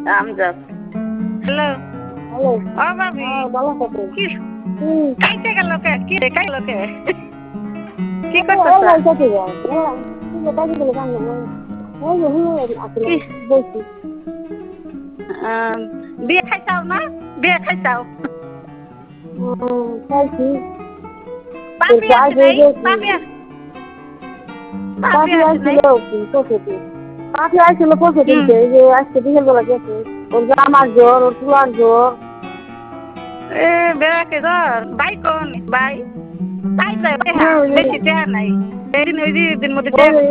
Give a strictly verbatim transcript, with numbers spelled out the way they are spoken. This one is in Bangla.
Amjad hello hello. ও ভাবি হ্যাঁ ভালো থাকো। কি হুম। কাইতে গেল কে কি রে কাইলো কে কি এই করতেছ এই কোথায় যাও? এলা কি কোথায় গেলে জানো না? ওই যে হুম আসলে কি বলছি। আম, বিয়ে খাইছাও না বিয়ে খাইছাও হুম, খাইছি। পাপি এরপর আসে আগে নাই গেছি। পাপি আস- পাপি পাখি আসে নাই আসছিল পশুতে। পাখি আসছিল পশুতে হুম এই যে আজকে বিকেল বেলা গেছে। ওর জামার জ্বর, ওর চুলার জ্বর। এ বেড়াকে ধর বাই কোন বাই তাই যায় হ্যাঁ হ্যাঁ ওই যে বেশি টেহা নাই এই দিন ওই যে দিন মধ্যে ওই টেহা